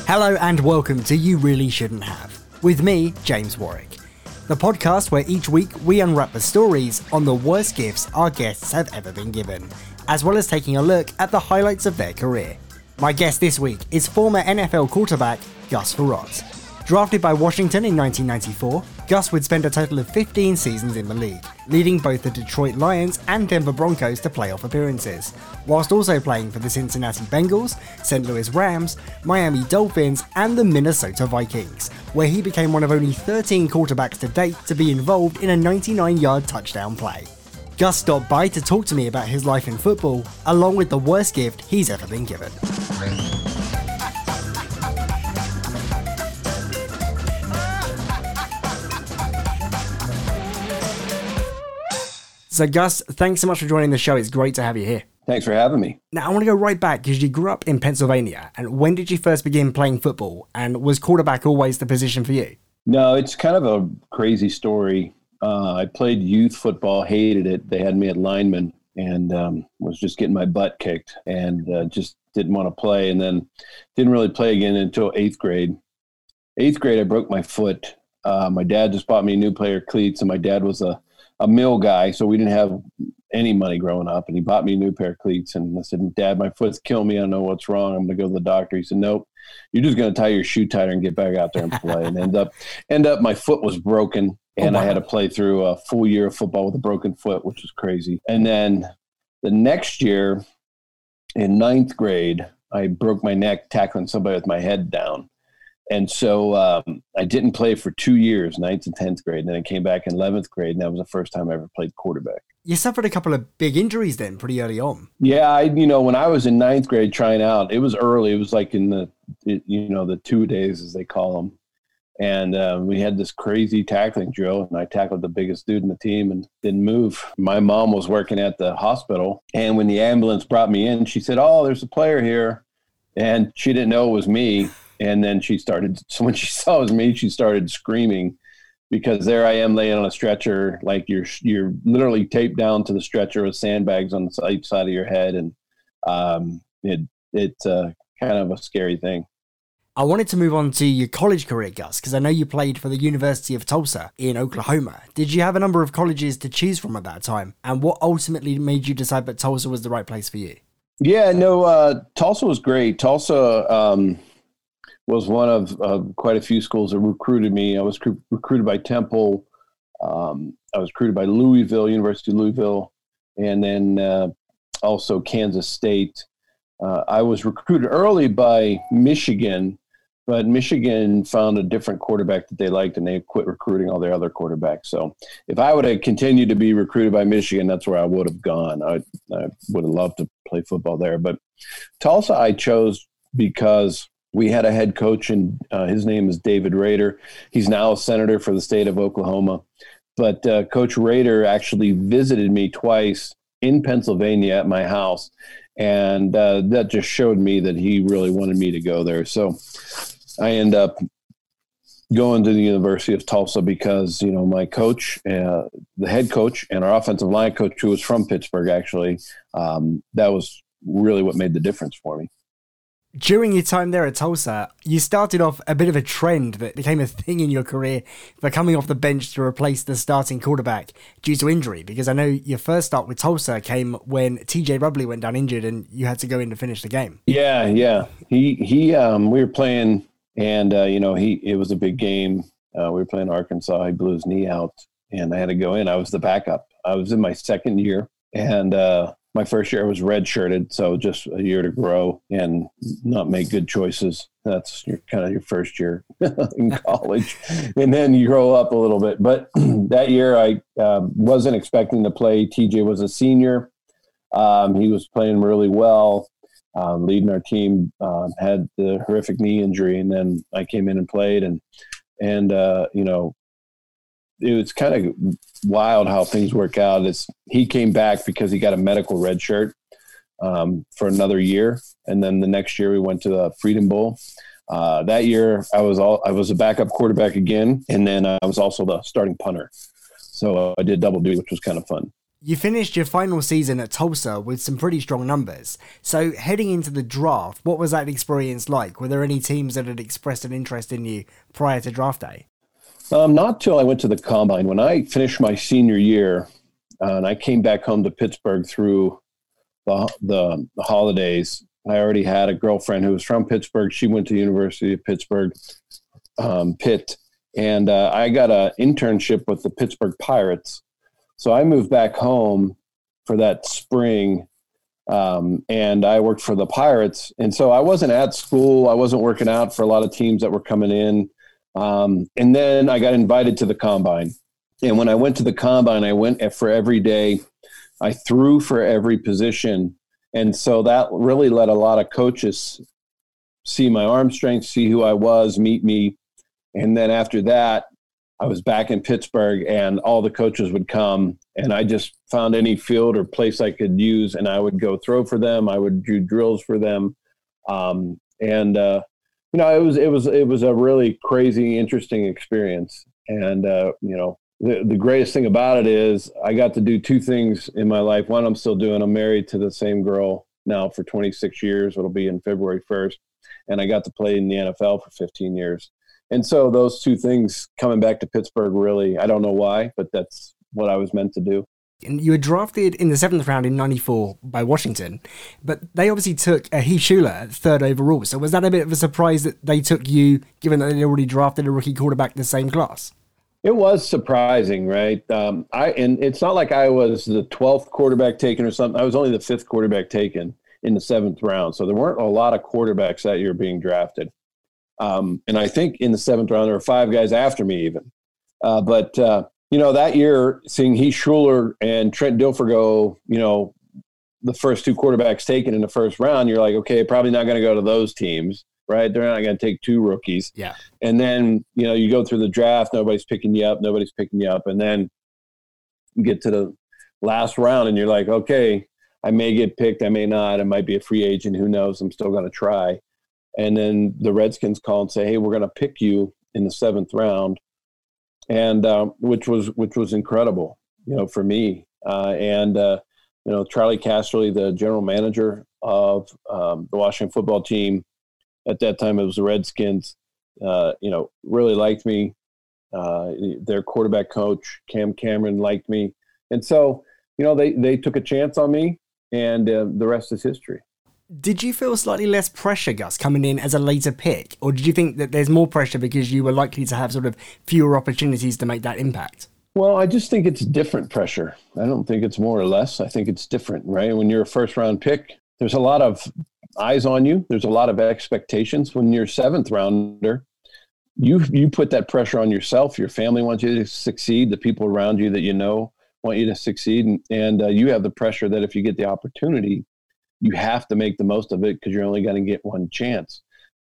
Hello and welcome to You Really Shouldn't Have, with me, James Warwick. The podcast where each week we unwrap the stories on the worst gifts our guests have ever been given, as well as taking a look at the highlights of their career. My guest this week is former NFL quarterback Gus Frerotte. Drafted by Washington in 1994, Gus would spend a total of 15 seasons in the league, leading both the Detroit Lions and Denver Broncos to playoff appearances, whilst also playing for the Cincinnati Bengals, St. Louis Rams, Miami Dolphins, and the Minnesota Vikings, where he became one of only 13 quarterbacks to date to be involved in a 99-yard touchdown play. Gus stopped by to talk to me about his life in football, along with the worst gift he's ever been given. So Gus, thanks so much for joining the show. It's great to have you here. Thanks for having me. Now I want to go right back because you grew up in Pennsylvania. And when did you first begin playing football? And was quarterback always the position for you? No, it's kind of a crazy story. I played youth football, hated it. They had me at lineman and was just getting my butt kicked and just didn't want to play. And then didn't really play again until 8th grade. 8th grade, I broke my foot. My dad just bought me new pair of cleats, and my dad was a mill guy, so we didn't have any money growing up, and he bought me a new pair of cleats. And I said, Dad, my foot's killing me. I don't know what's wrong. I'm going to go to the doctor. He said, nope, you're just going to tie your shoe tighter and get back out there and play. And end up my foot was broken, and I had to play through a full year of football with a broken foot, which was crazy. And then the next year in 9th grade, I broke my neck tackling somebody with my head down. And so I didn't play for 2 years, 9th and 10th grade. And then I came back in 11th grade, and that was the first time I ever played quarterback. You suffered a couple of big injuries then pretty early on. Yeah, when I was in 9th grade trying out, it was early. It was like in the 2 days, as they call them. And we had this crazy tackling drill, and I tackled the biggest dude in the team and didn't move. My mom was working at the hospital, and when the ambulance brought me in, she said, "Oh, there's a player here." And she didn't know it was me. And then when she saw it was me, she started screaming because there I am laying on a stretcher, like you're literally taped down to the stretcher with sandbags on the side of your head. And it's kind of a scary thing. I wanted to move on to your college career, Gus, because I know you played for the University of Tulsa in Oklahoma. Did you have a number of colleges to choose from at that time? And what ultimately made you decide that Tulsa was the right place for you? Yeah, no, Tulsa was great. Tulsa was one of quite a few schools that recruited me. I was recruited by Temple. I was recruited by Louisville, University of Louisville, and then also Kansas State. I was recruited early by Michigan, but Michigan found a different quarterback that they liked, and they quit recruiting all their other quarterbacks. So if I would have continued to be recruited by Michigan, that's where I would have gone. I would have loved to play football there. But Tulsa I chose because we had a head coach, and his name is David Rader. He's now a senator for the state of Oklahoma. But Coach Rader actually visited me twice in Pennsylvania at my house, and that just showed me that he really wanted me to go there. So I end up going to the University of Tulsa because, my coach, the head coach, and our offensive line coach, who was from Pittsburgh, actually, that was really what made the difference for me. During your time there at Tulsa, you started off a bit of a trend that became a thing in your career for coming off the bench to replace the starting quarterback due to injury, because I know your first start with Tulsa came when TJ Rubley went down injured and you had to go in to finish the game. Yeah. We were playing, and it was a big game. We were playing Arkansas. He blew his knee out, and I had to go in. I was the backup. I was in my second year, and my first year I was redshirted, so just a year to grow and not make good choices. That's your first year in college. And then you grow up a little bit. But that year I wasn't expecting to play. TJ was a senior. He was playing really well, leading our team, had the horrific knee injury. And then I came in and played. And it was kind of wild how things work out. He came back because he got a medical red shirt for another year, and then the next year we went to the Freedom Bowl. That year I was a backup quarterback again, and then I was also the starting punter. So I did double duty, which was kind of fun. You finished your final season at Tulsa with some pretty strong numbers. So heading into the draft, what was that experience like? Were there any teams that had expressed an interest in you prior to draft day? Not till I went to the combine. When I finished my senior year, and I came back home to Pittsburgh through the holidays, I already had a girlfriend who was from Pittsburgh. She went to the University of Pittsburgh, Pitt, and I got an internship with the Pittsburgh Pirates. So I moved back home for that spring, and I worked for the Pirates. And so I wasn't at school. I wasn't working out for a lot of teams that were coming in. And then I got invited to the combine. And when I went to the combine, I went for every day. I threw for every position. And so that really let a lot of coaches see my arm strength, see who I was, meet me. And then after that, I was back in Pittsburgh and all the coaches would come and I just found any field or place I could use and I would go throw for them. I would do drills for them. It was a really crazy, interesting experience. And, the greatest thing about it is I got to do two things in my life. One, I'm still doing. I'm married to the same girl now for 26 years. It'll be in February 1st. And I got to play in the NFL for 15 years. And so those two things coming back to Pittsburgh, really, I don't know why, but that's what I was meant to do. And you were drafted in the 7th round in 94 by Washington, but they obviously took Heath Shuler at 3rd overall. So was that a bit of a surprise that they took you, given that they'd already drafted a rookie quarterback in the same class? It was surprising, right? And it's not like I was the 12th quarterback taken or something. I was only the 5th quarterback taken in the 7th round. So there weren't a lot of quarterbacks that year being drafted. And I think in the 7th round, there were 5 guys after me even. That year, seeing Heath Shuler and Trent Dilfer go, the first 2 quarterbacks taken in the 1st round, you're like, okay, probably not going to go to those teams, right? They're not going to take 2 rookies. Yeah. And then, you go through the draft, nobody's picking you up. And then you get to the last round and you're like, okay, I may get picked. I may not. I might be a free agent. Who knows? I'm still going to try. And then the Redskins call and say, hey, we're going to pick you in the 7th round. And which was incredible, for me. Charlie Casserly, the general manager of the Washington football team, at that time it was the Redskins, really liked me. Their quarterback coach, Cam Cameron, liked me. And so, they took a chance on me, and the rest is history. Did you feel slightly less pressure, Gus, coming in as a later pick? Or did you think that there's more pressure because you were likely to have sort of fewer opportunities to make that impact? Well, I just think it's different pressure. I don't think it's more or less. I think it's different, right? When you're a 1st round pick, there's a lot of eyes on you. There's a lot of expectations. When you're 7th rounder, you put that pressure on yourself. Your family wants you to succeed. The people around you that want you to succeed. And you have the pressure that if you get the opportunity, you have to make the most of it because you're only going to get one chance.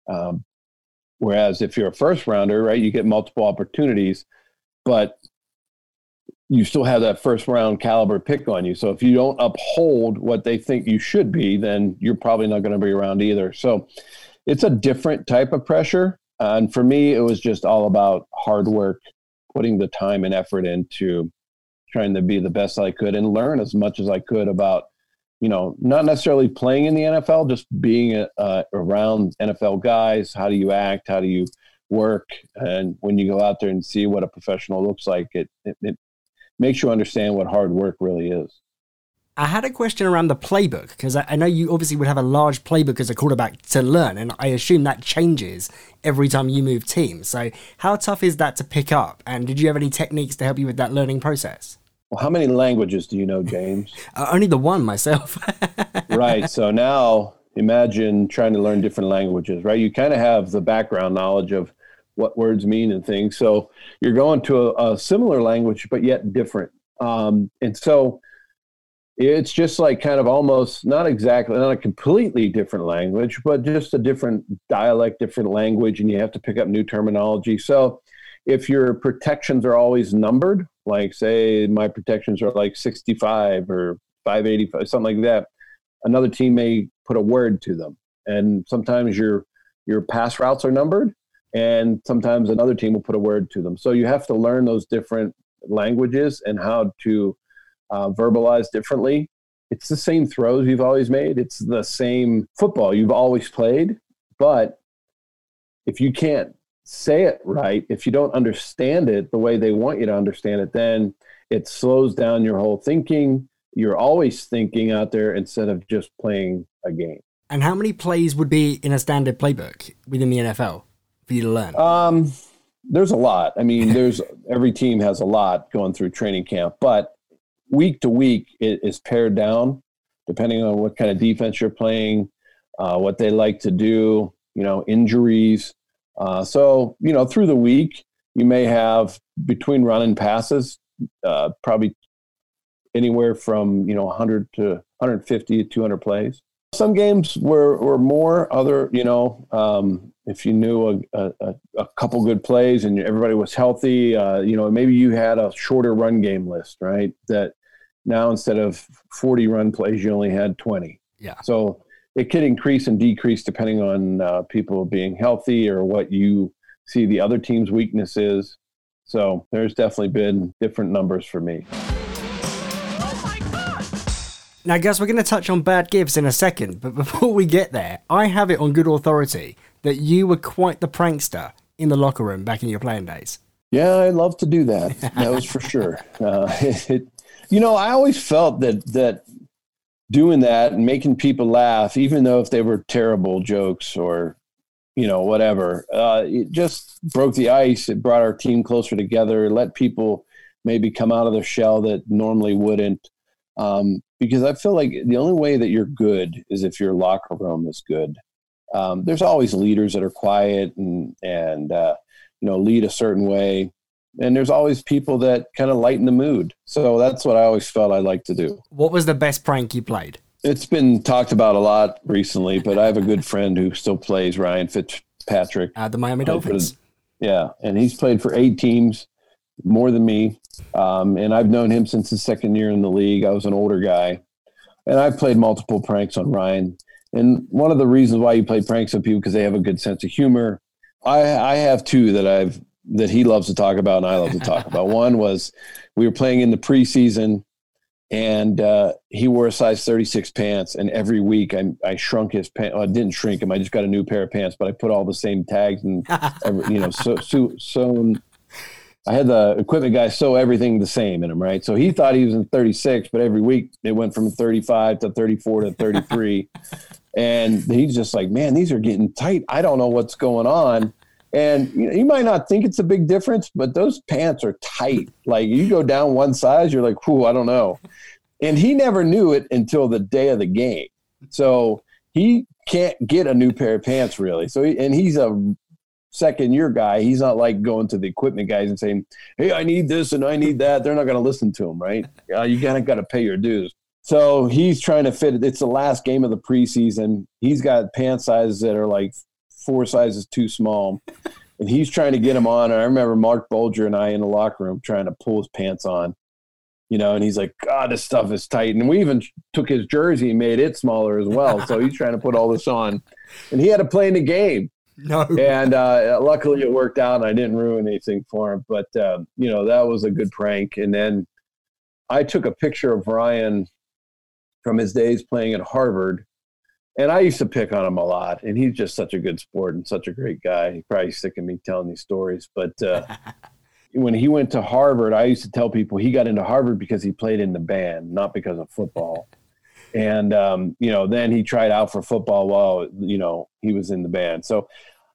Whereas if you're a 1st rounder, right, you get multiple opportunities, but you still have that 1st round caliber pick on you. So if you don't uphold what they think you should be, then you're probably not going to be around either. So it's a different type of pressure. And for me, it was just all about hard work, putting the time and effort into trying to be the best I could and learn as much as I could about, not necessarily playing in the NFL, just being around NFL guys. How do you act? How do you work? And when you go out there and see what a professional looks like, it makes you understand what hard work really is. I had a question around the playbook, because I know you obviously would have a large playbook as a quarterback to learn, and I assume that changes every time you move teams. So how tough is that to pick up? And did you have any techniques to help you with that learning process? Well, how many languages do you know, James? Only the one myself. Right. So now imagine trying to learn different languages, right? You kind of have the background knowledge of what words mean and things. So you're going to a similar language, but yet different. And so it's just like kind of almost not a completely different language, but just a different dialect, different language, and you have to pick up new terminology. So if your protections are always numbered, like say my protections are like 65 or 585, something like that, another team may put a word to them. And sometimes your pass routes are numbered, and sometimes another team will put a word to them. So you have to learn those different languages and how to verbalized differently. It's the same throws you've always made. It's the same football you've always played. But if you can't say it right, if you don't understand it the way they want you to understand it, then it slows down your whole thinking. You're always thinking out there instead of just playing a game. And how many plays would be in a standard playbook within the NFL for you to learn? There's a lot. I mean, every team has a lot going through training camp, but week to week it is pared down depending on what kind of defense you're playing, what they like to do, injuries. So, through the week, you may have between run and passes, probably anywhere from, 100 to 150 to 200 plays. Some games were more other, if you knew a couple good plays and everybody was healthy, maybe you had a shorter run game list, right? That now instead of 40 run plays, you only had 20. Yeah. So it could increase and decrease depending on people being healthy or what you see the other team's weakness is. So there's definitely been different numbers for me. Now, Gus, we're going to touch on bad gifts in a second, but before we get there, I have it on good authority that you were quite the prankster in the locker room back in your playing days. Yeah, I love to do that. That was for sure. I always felt that doing that and making people laugh, even though if they were terrible jokes or, whatever, it just broke the ice. It brought our team closer together, let people maybe come out of their shell that normally wouldn't. Because I feel like the only way that you're good is if your locker room is good. There's always leaders that are quiet and lead a certain way. And there's always people that kind of lighten the mood. So that's what I always felt I like to do. What was the best prank you played? It's been talked about a lot recently, but I have a good friend who still plays, Ryan Fitzpatrick. The Miami Dolphins. Yeah, and he's played for 8 teams, more than me. And I've known him since his second year in the league. I was an older guy. And I've played multiple pranks on Ryan. And one of the reasons why you play pranks on people because they have a good sense of humor. I have 2 that he loves to talk about and I love to talk about. One was we were playing in the preseason and he wore a size 36 pants. And every week I shrunk his pants. Well, I didn't shrink him. I just got a new pair of pants, but I put all the same tags and, sewn. I had the equipment guy sew everything the same in him, right? So he thought he was in 36, but every week it went from 35 to 34 to 33. And he's just like, man, these are getting tight. I don't know what's going on. And you might not think it's a big difference, but those pants are tight. Like you go down one size, you're like, whew, I don't know. And he never knew it until the day of the game. So he can't get a new pair of pants really. So he's a second-year guy. He's not like going to the equipment guys and saying, hey, I need this and I need that. They're not going to listen to him, right? You got to pay your dues. So he's trying to fit it. It's the last game of the preseason. He's got pant sizes that are like 4 sizes too small, and he's trying to get them on. And I remember Mark Bolger and I in the locker room trying to pull his pants on, and he's like, God, this stuff is tight. And we even took his jersey and made it smaller as well. So he's trying to put all this on, and he had to play in the game. No. And luckily it worked out and I didn't ruin anything for him. But, that was a good prank. And then I took a picture of Ryan from his days playing at Harvard. And I used to pick on him a lot. And he's just such a good sport and such a great guy. He's probably sick of me telling these stories. But when he went to Harvard, I used to tell people he got into Harvard because he played in the band, not because of football. And, then he tried out for football while, he was in the band. So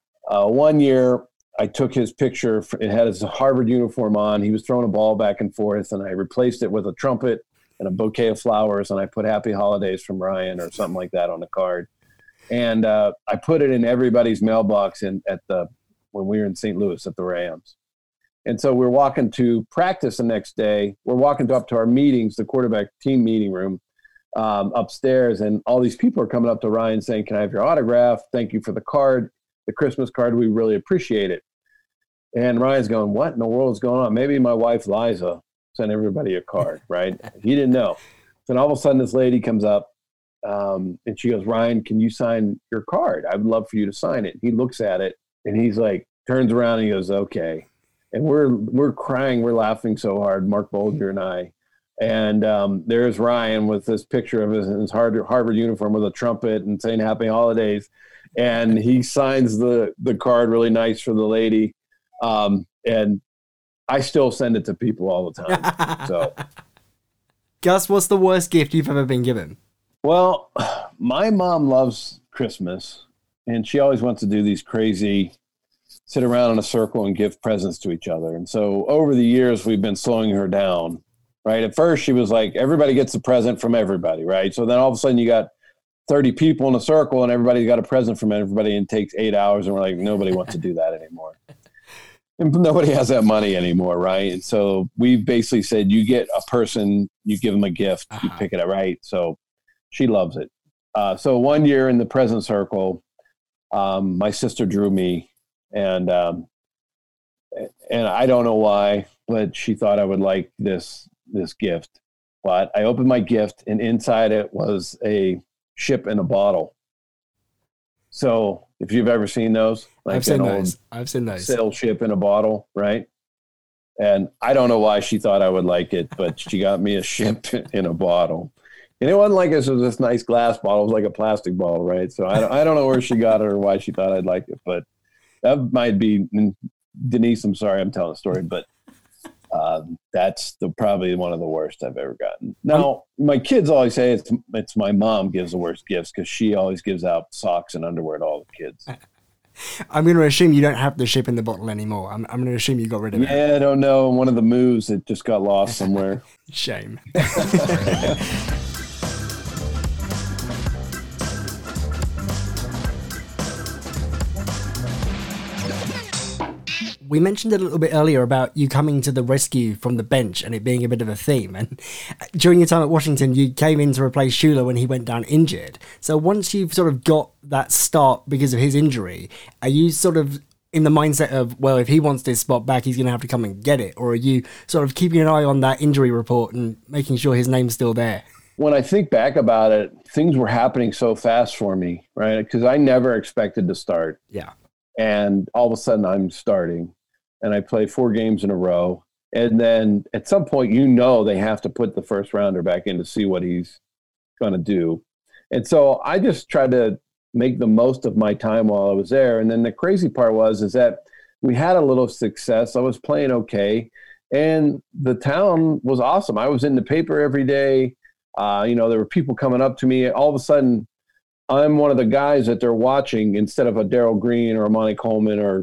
one year I took his picture. It had his Harvard uniform on. He was throwing a ball back and forth, and I replaced it with a trumpet and a bouquet of flowers, and I put Happy Holidays from Ryan or something like that on the card. And I put it in everybody's mailbox when we were in St. Louis at the Rams. And so we're walking to practice the next day. We're walking up to our meetings, the quarterback team meeting room. Upstairs, and all these people are coming up to Ryan saying, can I have your autograph? Thank you for the card, the Christmas card. We really appreciate it. And Ryan's going, what in the world is going on? Maybe my wife Liza sent everybody a card, right? He didn't know. Then all of a sudden this lady comes up and she goes, Ryan, can you sign your card? I would love for you to sign it. He looks at it and he's like, turns around and he goes, okay. And we're crying, we're laughing so hard, Mark Bolger and I. And there's Ryan with this picture of his Harvard uniform with a trumpet and saying Happy Holidays. And he signs the card really nice for the lady. And I still send it to people all the time. So, Gus, what's the worst gift you've ever been given? Well, my mom loves Christmas, and she always wants to do these crazy sit around in a circle and give presents to each other. And so over the years, we've been slowing her down, right? At first, she was like, everybody gets a present from everybody, right? So then all of a sudden you got 30 people in a circle and everybody's got a present from everybody and it takes 8 hours. And we're like, nobody wants to do that anymore. And nobody has that money anymore, right? And so we basically said, you get a person, you give them a gift, you pick it up, right? So she loves it. So one year in the present circle, my sister drew me, and I don't know why, but she thought I would like this gift. But I opened my gift, and inside it was a ship in a bottle. So if you've ever seen those, like I've seen those. Sail ship in a bottle, right? And I don't know why she thought I would like it, but she got me a ship in a bottle. And it wasn't like it was this nice glass bottle. It was like a plastic bottle, right? So I don't know where she got it or why she thought I'd like it, but that might be Denise. I'm sorry, I'm telling a story, but that's probably one of the worst I've ever gotten. Now, my kids always say it's my mom gives the worst gifts because she always gives out socks and underwear to all the kids. I'm going to assume you don't have the ship in the bottle anymore. I'm going to assume you got rid of it. Yeah, I don't know. One of the moves, it just got lost somewhere. Shame. We mentioned a little bit earlier about you coming to the rescue from the bench and it being a bit of a theme. And during your time at Washington, you came in to replace Shula when he went down injured. So once you've sort of got that start because of his injury, are you sort of in the mindset of, well, if he wants this spot back, he's going to have to come and get it? Or are you sort of keeping an eye on that injury report and making sure his name's still there? When I think back about it, things were happening so fast for me, right? Because I never expected to start. Yeah. And all of a sudden I'm starting. And I play 4 games in a row. And then at some point, they have to put the first rounder back in to see what he's going to do. And so I just tried to make the most of my time while I was there. And then the crazy part is that we had a little success. I was playing okay. And the town was awesome. I was in the paper every day. There were people coming up to me. All of a sudden, I'm one of the guys that they're watching instead of a Darryl Green or a Monty Coleman or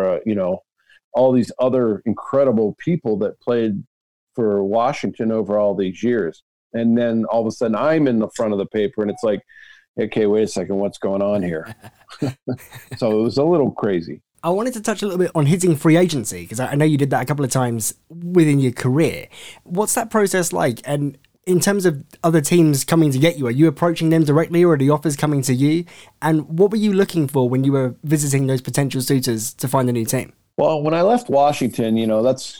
all these other incredible people that played for Washington over all these years. And then all of a sudden I'm in the front of the paper and it's like, okay, wait a second, what's going on here? So it was a little crazy. I wanted to touch a little bit on hitting free agency because I know you did that a couple of times within your career. What's that process like? And in terms of other teams coming to get you, are you approaching them directly or are the offers coming to you? And what were you looking for when you were visiting those potential suitors to find a new team? Well, when I left Washington, I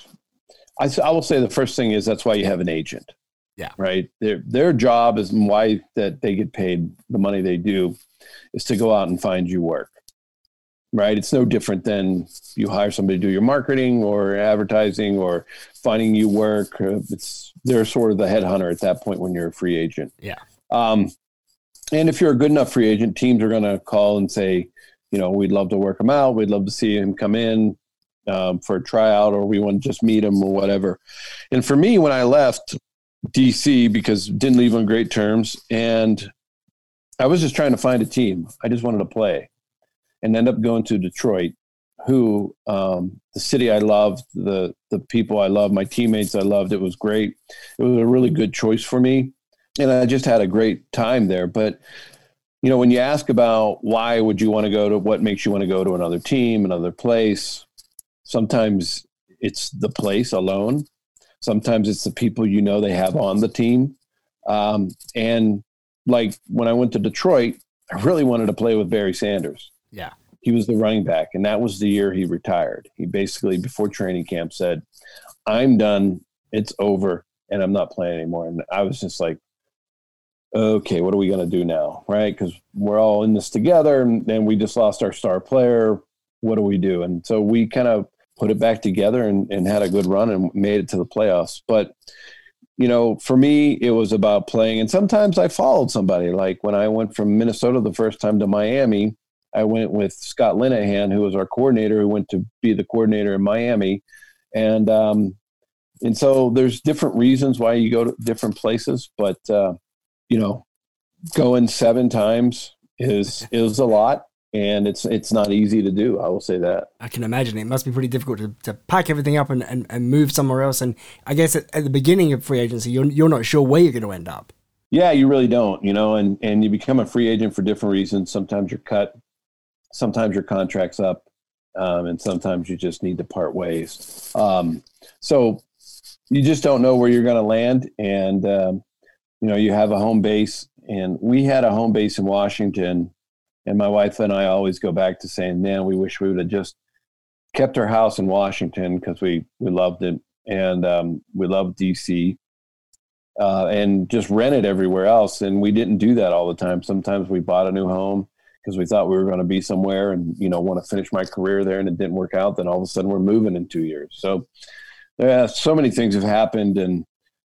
will say the first thing is that's why you have an agent. Yeah. Right. Their job is why that they get paid the money they do is to go out and find you work. Right. It's no different than you hire somebody to do your marketing or advertising or finding you work. They're sort of the headhunter at that point when you're a free agent. Yeah. And if you're a good enough free agent, teams are going to call and say, we'd love to work him out. We'd love to see him come in for a tryout, or we want to just meet him or whatever. And for me, when I left DC, because didn't leave on great terms, and I was just trying to find a team. I just wanted to play and end up going to Detroit, who the city I loved, the people I loved, my teammates I loved. It was great. It was a really good choice for me. And I just had a great time there. But when you ask about why would you want to go to, what makes you want to go to another team, another place, sometimes it's the place alone. Sometimes it's the people they have on the team. And like when I went to Detroit, I really wanted to play with Barry Sanders. Yeah. He was the running back, and that was the year he retired. He basically, before training camp, said, I'm done. It's over, and I'm not playing anymore. And I was just like, okay, what are we going to do now, right? Because we're all in this together, and we just lost our star player. What do we do? And so we kind of put it back together and had a good run and made it to the playoffs. But, for me, it was about playing. And sometimes I followed somebody. Like when I went from Minnesota the first time to Miami, I went with Scott Linehan, who was our coordinator, who went to be the coordinator in Miami. And so there's different reasons why you go to different places, but going 7 times is a lot, and it's not easy to do. I will say that. I can imagine it must be pretty difficult to pack everything up and move somewhere else. And I guess at the beginning of free agency, you're not sure where you're going to end up. Yeah, you really don't, and you become a free agent for different reasons. Sometimes you're cut, sometimes your contract's up, and sometimes you just need to part ways. So you just don't know where you're going to land. And, you have a home base, and we had a home base in Washington, and my wife and I always go back to saying, man, we wish we would have just kept our house in Washington because we loved it. And we loved DC, and just rented everywhere else. And we didn't do that all the time. Sometimes we bought a new home because we thought we were going to be somewhere and, want to finish my career there, and it didn't work out. Then all of a sudden we're moving in 2 years. So so many things have happened. And,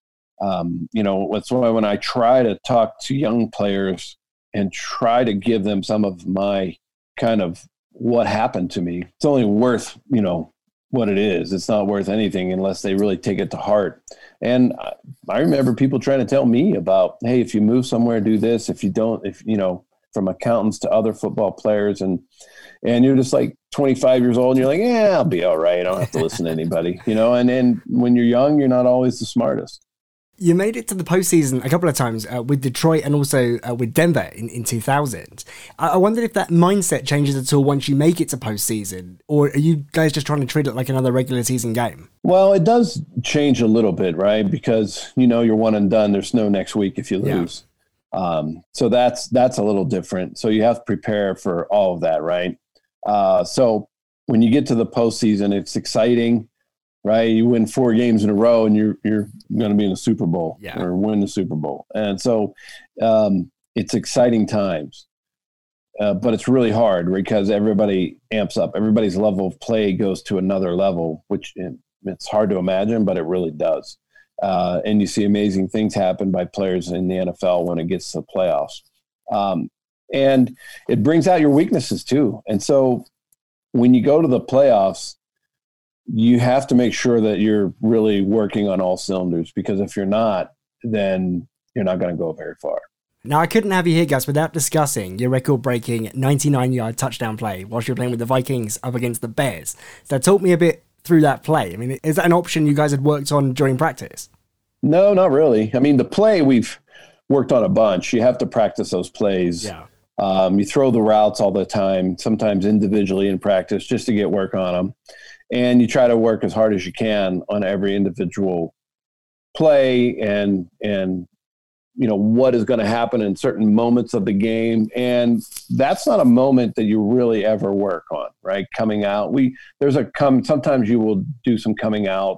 that's why when I try to talk to young players and try to give them some of my kind of what happened to me, it's only worth, what it is. It's not worth anything unless they really take it to heart. And I remember people trying to tell me about, hey, if you move somewhere, do this. If you don't, from accountants to other football players, and you're just like 25 years old and you're like, yeah, I'll be all right. I don't have to listen to anybody, and then when you're young, you're not always the smartest. You made it to the postseason a couple of times with Detroit and also with Denver in 2000. I wondered if that mindset changes at all once you make it to postseason, or are you guys just trying to treat it like another regular season game? Well, it does change a little bit, right? Because, you're one and done. There's no next week if you lose. Yeah. So that's a little different. So you have to prepare for all of that, right? So when you get to the postseason, it's exciting, right? You win 4 games in a row and you're going to be in the Super Bowl or win the Super Bowl. And so it's exciting times, but it's really hard because everybody amps up. Everybody's level of play goes to another level, which it's hard to imagine, but it really does. And you see amazing things happen by players in the NFL when it gets to the playoffs. And it brings out your weaknesses too. And so when you go to the playoffs, you have to make sure that you're really working on all cylinders, because if you're not, then you're not going to go very far. Now, I couldn't have you here, Gus, without discussing your record-breaking 99-yard touchdown play whilst you're playing with the Vikings up against the Bears. So talk me a bit through that play. I mean, is that an option you guys had worked on during practice? No, not really. I mean, the play we've worked on a bunch. You have to practice those plays. Yeah. You throw the routes all the time, sometimes individually in practice just to get work on them. And you try to work as hard as you can on every individual play and what is going to happen in certain moments of the game. And that's not a moment that you really ever work on, right? Coming out. Sometimes you will do some coming out,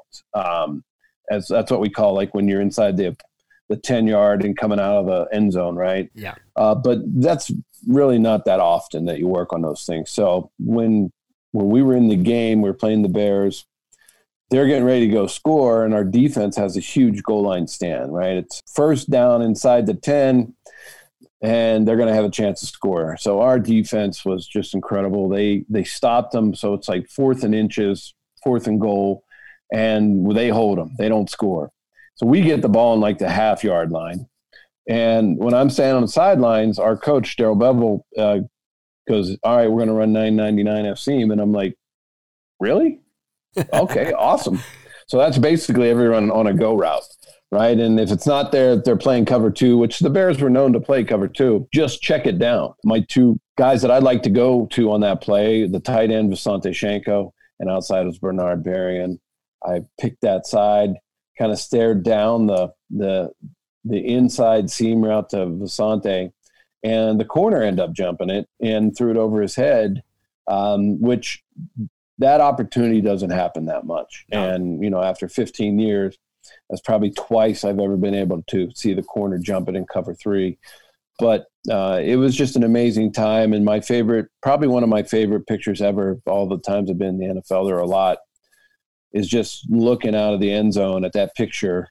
as that's what we call like when you're inside the 10-yard and coming out of the end zone, right? Yeah. But that's really not that often that you work on those things. So when we were in the game, we were playing the Bears, they're getting ready to go score, and our defense has a huge goal line stand, right? It's first down inside the 10, and they're going to have a chance to score. So our defense was just incredible. They stopped them, so it's like 4th and inches, 4th and goal, and they hold them. They don't score. So we get the ball in like the half-yard line. And when I'm standing on the sidelines, our coach, Darrell Bevell, goes, all right, we're going to run 999 F seam. And I'm like, really? Okay, awesome. So that's basically everyone on a go route, right? And if it's not there, they're playing cover 2, which the Bears were known to play cover 2, just check it down. My 2 guys that I'd like to go to on that play, the tight end, Visanthe Shiancoe, and outside was Bernard Berrian. I picked that side, kind of stared down the inside seam route to Visanthe, and the corner ended up jumping it and threw it over his head, which that opportunity doesn't happen that much. No. And, after 15 years, that's probably twice I've ever been able to see the corner jump it in cover 3. But it was just an amazing time. And probably one of my favorite pictures ever, all the times I've been in the NFL, there are a lot, is just looking out of the end zone at that picture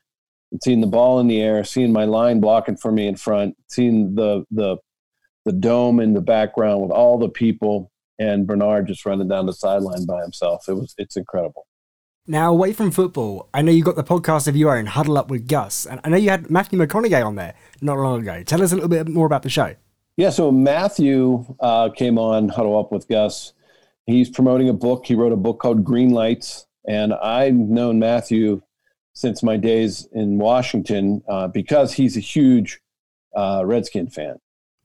seeing the ball in the air, seeing my line blocking for me in front, seeing the dome in the background with all the people, and Bernard just running down the sideline by himself. It's incredible. Now, away from football, I know you got the podcast of your own, Huddle Up with Gus, and I know you had Matthew McConaughey on there not long ago. Tell us a little bit more about the show. Yeah, so Matthew came on Huddle Up with Gus. He's promoting a book. He wrote a book called Green Lights, and I've known Matthew since my days in Washington because he's a huge Redskin fan.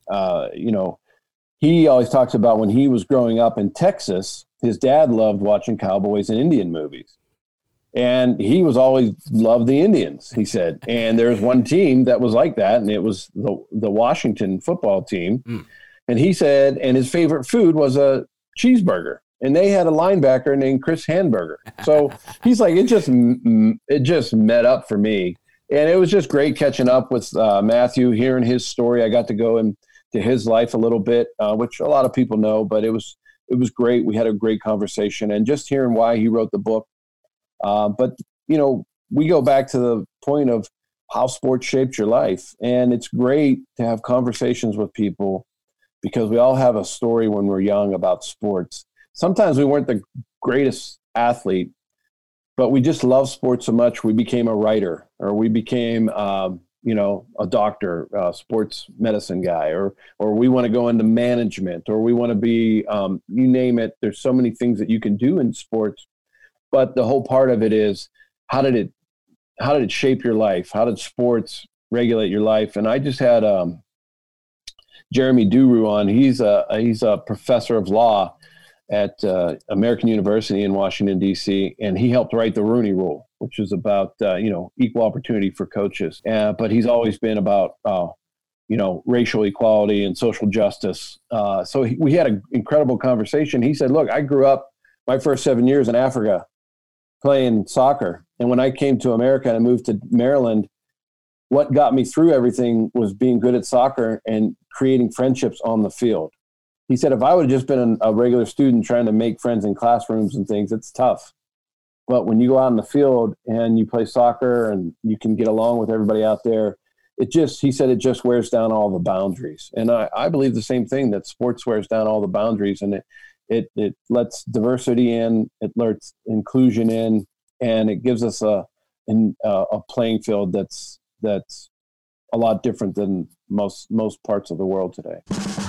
He always talks about when he was growing up in Texas, his dad loved watching cowboys and Indian movies. And he was always loved the Indians, he said. And there's one team that was like that, and it was the Washington football team. Mm. And he said, and his favorite food was a cheeseburger. And they had a linebacker named Chris Handberger. So he's like, it just met up for me. And it was just great catching up with Matthew, hearing his story. I got to go into his life a little bit, which a lot of people know, but it was great. We had a great conversation, and just hearing why he wrote the book. But we go back to the point of how sports shaped your life. And it's great to have conversations with people because we all have a story when we're young about sports. Sometimes we weren't the greatest athlete, but we just love sports so much. We became a writer, or we became, a doctor, sports medicine guy, or we want to go into management, or we want to be, you name it. There's so many things that you can do in sports. But the whole part of it is, how did it shape your life? How did sports regulate your life? And I just had Jeremy Duru on. He's a professor of law at American University in Washington, D.C., and he helped write the Rooney Rule, which is about equal opportunity for coaches. But he's always been about racial equality and social justice. So we had an incredible conversation. He said, "Look, I grew up my first 7 years in Africa playing soccer. And when I came to America and I moved to Maryland, what got me through everything was being good at soccer and creating friendships on the field." He said, if I would have just been a regular student trying to make friends in classrooms and things, it's tough. But when you go out in the field and you play soccer and you can get along with everybody out there, he said it just wears down all the boundaries. And I believe the same thing, that sports wears down all the boundaries, and it lets diversity in, it lets inclusion in, and it gives us a playing field that's a lot different than most parts of the world today.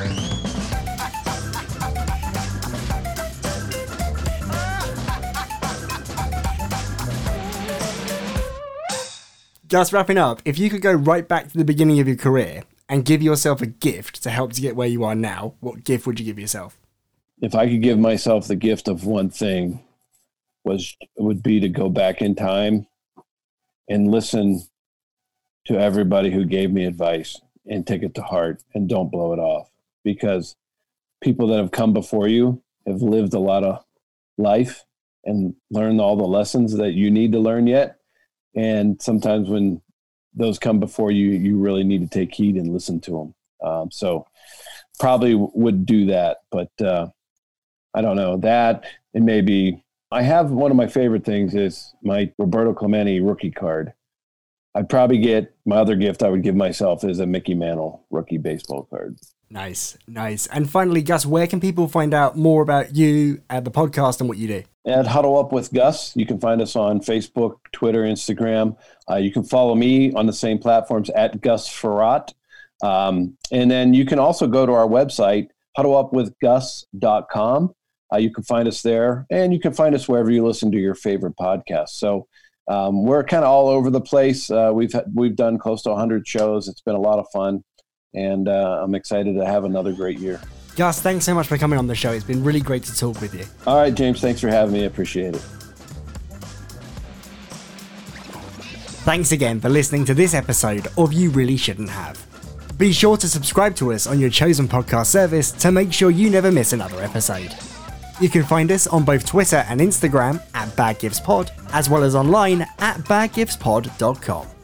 Just wrapping up, if you could go right back to the beginning of your career and give yourself a gift to help to get where you are now, what gift would you give yourself? If I could give myself the gift of one thing, would be to go back in time and listen to everybody who gave me advice and take it to heart and don't blow it off. Because people that have come before you have lived a lot of life and learned all the lessons that you need to learn yet. And sometimes when those come before you, you really need to take heed and listen to them. So probably would do that, but I don't know that. And maybe I have one of my favorite things is my Roberto Clemente rookie card. I'd probably get my other gift I would give myself is a Mickey Mantle rookie baseball card. Nice. And finally, Gus, where can people find out more about you, the podcast, and what you do? At Huddle Up with Gus. You can find us on Facebook, Twitter, Instagram. You can follow me on the same platforms at Gus Frerotte. And then you can also go to our website, huddleupwithgus.com. You can find us there, and you can find us wherever you listen to your favorite podcast. So we're kind of all over the place. We've done close to 100 shows. It's been a lot of fun. And I'm excited to have another great year. Gus, thanks so much for coming on the show. It's been really great to talk with you. All right, James, thanks for having me. I appreciate it. Thanks again for listening to this episode of You Really Shouldn't Have. Be sure to subscribe to us on your chosen podcast service to make sure you never miss another episode. You can find us on both Twitter and Instagram at BadGivsPod, as well as online at badgivespod.com.